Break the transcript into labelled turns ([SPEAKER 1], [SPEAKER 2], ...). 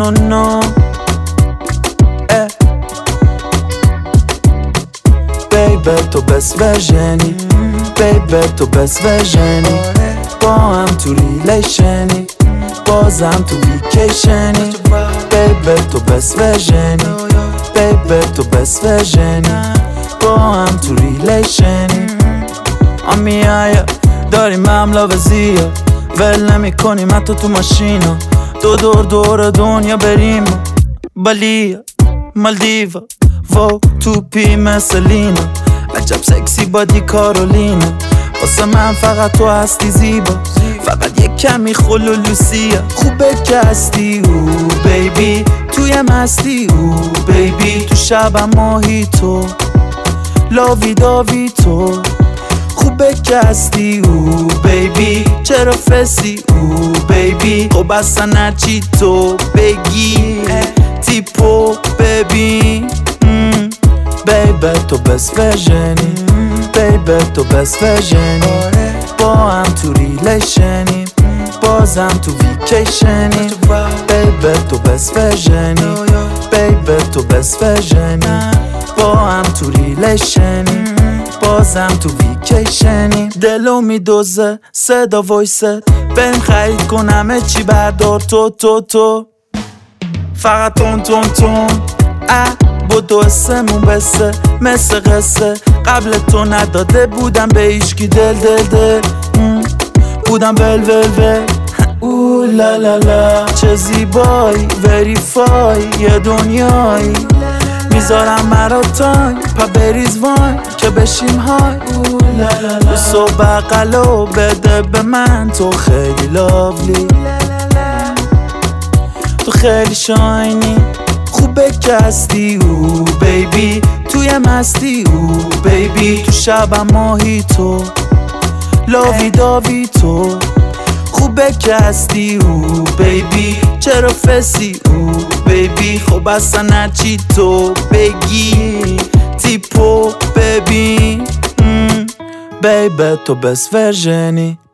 [SPEAKER 1] no بیبه تو بس ورژنی بیبه تو بس ورژنی با هم تو ریلیشنی بازم تو ویکیشنی بیبه تو بس ورژنی بیبه تو بس ورژنی با هم تو ریلیشنی آمیایا داریم حمله وزیا ول نمی کنیم حتی تو ماشینا دور دنیا بریم بالیا مالدیوا و توپی مثل لینا عجب سکسی بادی کارولینا واسه من فقط تو هستی زیبا فقط یک کمی خلولوسیه خوبه که هستی او بیبی توی مستی او بیبی تو شبم ماهی تو لاوی داوی تو خوبه که هستی او بیبی چرا فسی او بیبی خب اصلا هرچی تو بگی تیپو ببین بیبه تو بس ورژنی بیبه تو بس ورژنی با هم تو ریلیشنی بازم تو ویکیشنی بیبه تو بس ورژنی بیبه تو بس ورژنی با هم تو ریلیشنی بازم تو ویکیشنی دلو میدوزه صدا وایسه بریم خرید کنمه چی بردار تو فقط تون بودو اسمون بسه مثل قصه قبل تو نداده بودم به ایشکی دل بودم ول او لا لا لا چه زیبایی وریفای یه دنیایی میذارم مرا تایم پا بریز وای که بشیم های بوسو بقلو بده به من تو خیلی لاولی تو خیلی شاینی خوبه که هستی او بیبی توی مستی او بیبی تو شبم ماهی تو لاوی داوی تو خوبه که هستی او بیبی چرا فسی او بیبی خب اصلا هرچی تو بگی تیپو ببین بیبه تو بس ورژنی